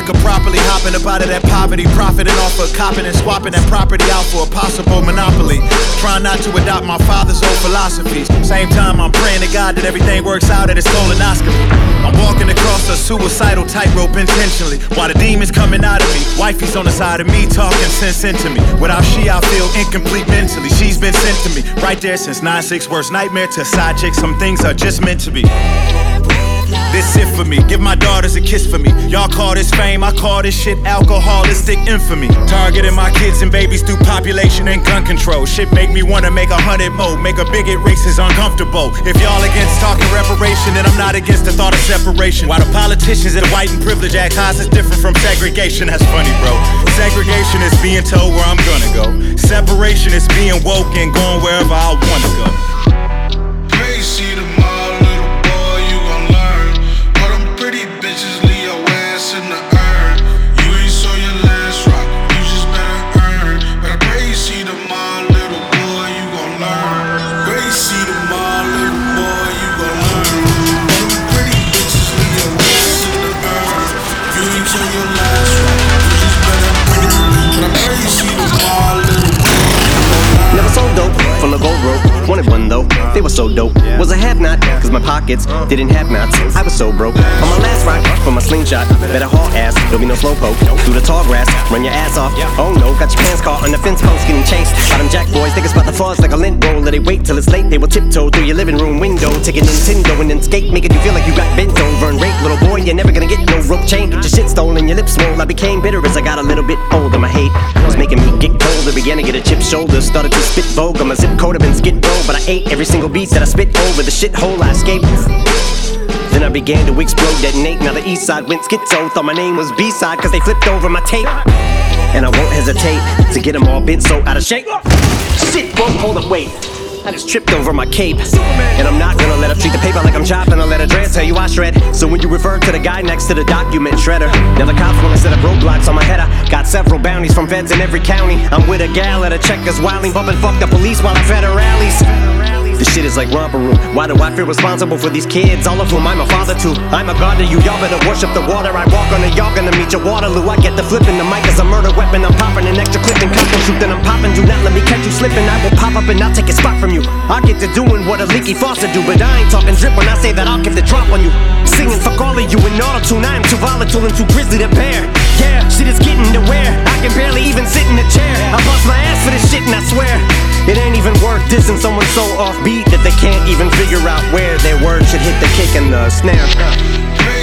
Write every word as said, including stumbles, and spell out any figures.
could properly hopping up out of that poverty, profiting off of copping and swapping that property out for a possible monopoly. Trying not to adopt my father's old philosophies. Same time I'm praying to God that everything works out at his colonoscopy. I'm walking across a suicidal tightrope intentionally, while the demons coming out of me. Wifey's on the side of me talking sense into me. Without she I feel incomplete mentally. She's been sent to me right there since nine six worst nightmare to side chick. Some things are just meant to be. This it for me, give my daughters a kiss for me. Y'all call this fame, I call this shit alcoholistic infamy. Targeting my kids and babies through population and gun control. Shit make me wanna make a hundred more, make a bigot racist uncomfortable. If y'all against talking reparation, then I'm not against the thought of separation. While the politicians and white and privilege act high is different from segregation. That's funny, bro. Segregation is being told where I'm gonna go. Separation is being woke and going wherever I wanna go. Hey, see tomorrow, little boy, you gon' learn. All them pretty bitches leave your ass in the urn. You ain't saw your last rock, you just better earn. But I pray you see tomorrow, little boy, you gon' learn. Pray you see tomorrow, little boy, you gon' learn. All them pretty bitches leave your ass in the urn. You ain't saw your last rock, you just better earn. But I pray you see tomorrow, little boy, you gon' learn. Never sold dope, full of gold rope. Wanted one though, they were so dope. Was a have-not, cause my pockets didn't have knots. I was so broke. On my last rock, for my slingshot, better haul ass, there'll be no slowpoke. Through the tall grass, run your ass off. Oh no, got your pants caught on the fence post, getting chased. By them jack boys, think it's about the fuzz like a lint roller. They wait till it's late, they will tiptoe through your living room window, taking Nintendo and then skate, making you feel like you got bent over and raped. Little boy, you're never gonna get no rope chain. Get your shit stolen, your lips swole. I became bitter as I got a little bit older. My hate was making me get colder, began to get a chip shoulder. Started to spit vogue, my zip code have been skid row, but I ate every single beat that I spit over the shithole I escaped. Then I began to explode, detonate. Now the east side went schizo. Thought my name was B-side cause they flipped over my tape. And I won't hesitate to get them all bent so out of shape. Shit, whoa, hold up, wait. I just tripped over my cape. And I'm not gonna let her treat the paper like I'm chopping. I'll let her dress, tell you I shred. So when you refer to the guy next to the document shredder, now the cops wanna set up roadblocks on my head. I got several bounties from feds in every county. I'm with a gal at a Checkers wilding, bumping fuck the police while I fed her rallies. This shit is like romper room. Why do I feel responsible for these kids? All of whom I'm a father to. I'm a god to you, y'all better worship the water. I walk on it, y'all gonna meet your Waterloo. I get the flipping, the mic is a murder weapon. I'm popping an extra clip and custom shoot. Then I'm popping, do not let me catch you slipping. I will pop up and I'll take a spot from you. I get to doing what a leaky faucet do, but I ain't talking drip when I say that I'll give the drop on you. Singing fuck all of you in auto-tune. I am too volatile and too grizzly to bear. Yeah, shit is getting to wear. I can barely even sit in a chair. I bust my ass for this shit and I swear it ain't even worth dissing someone so offbeat that they can't even figure out where their words should hit the kick and the snare.